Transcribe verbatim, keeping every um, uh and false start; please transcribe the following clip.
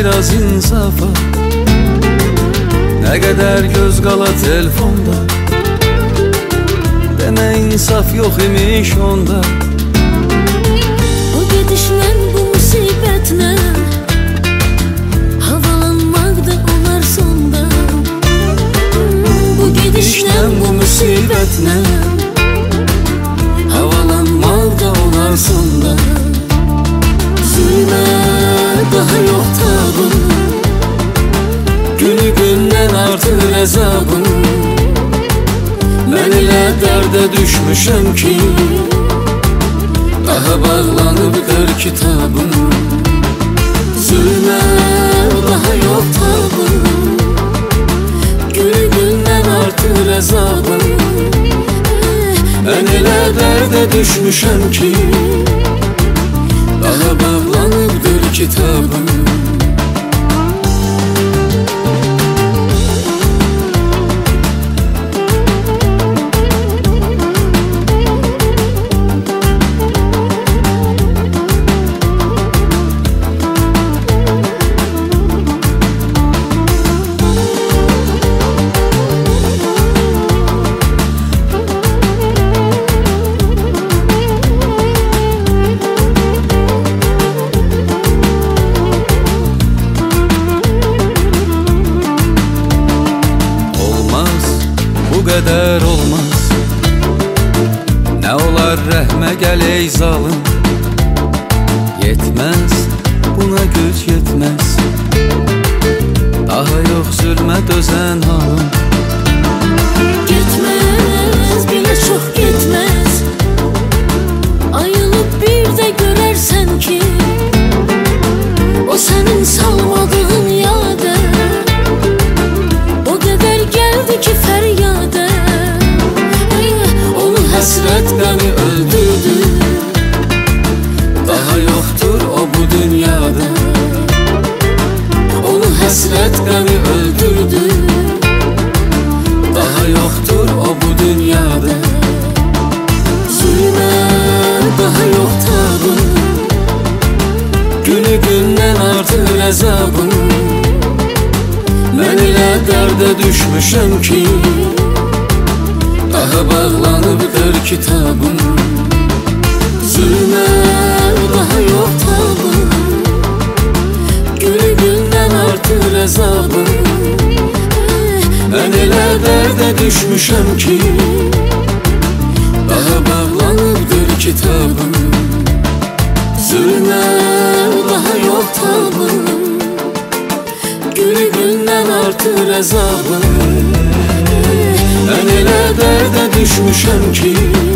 biraz insafa. Ne kadar göz qala telefonda, demə insaf yox imiş onda. O gedişlə bu musibətlə havalanmaq da olar sonda. Bu gedişlə bu musibətlə havalanmaq da olar sonda. Zulmə daha yox tabım, günü gündən artır əzabım. Mən elə dərdə düşmüşəm ki, daha bağlanıbdır kitabım. Zulmə daha yox tabım, günü gündən artır əzabım. Mən elə dərdə düşmüşəm ki, daha bağlanıbdır kitabım. Bu qədər olmaz, nə olar rəhmə gəl ey zalım. Yetməz, buna güc yetməz, daha yox zülmə dözən halım. Getməz, belə çox getməz, ayılıb bir də görərsən ki, o sənin salmadığın yadə. O qədər gəldi ki fəryadə, onu həsrət qəmi öldürdü. Daha yoxdur o bu dünyada, onu həsrət qəmi öldürdü. Daha yoxdur o bu dünyada. Zulmə daha yox tabım, günü gündən artır əzabım. Mən elə dərdə düşmüşəm ki, daha bağlanıbdır kitabım. Zulmə daha yox tabım, günü gündən artır əzabım. Mən elə dərdə düşmüşəm ki, daha bağlanıbdır kitabım. Zulmə daha yox tabım, günü gündən artır əzabım. Mən elə dərdə düşmüşəm ki,